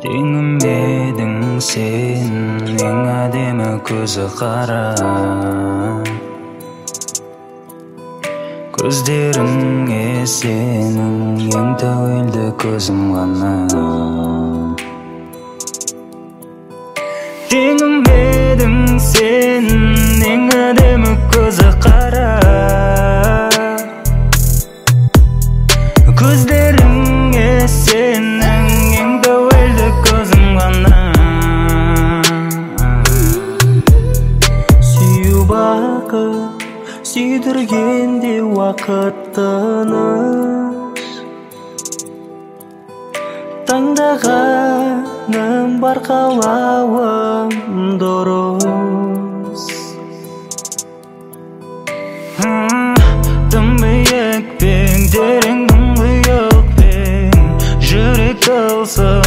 Теңім едің сен, ең әдемі көзі қара. Көздеріңе сенің, ең тәуелді көзім ғана. Теңім едің сен, ең әдемі көзі қара. Көздеріңе сенің, ең тәуелді көзім ғана. Сүю бақыт, сүйдіргенде уақыт тыныш. Таңдағаным бар, қалауым дұрыс. Тым биік пен, терең тұңғиық пен, жүрек тылсым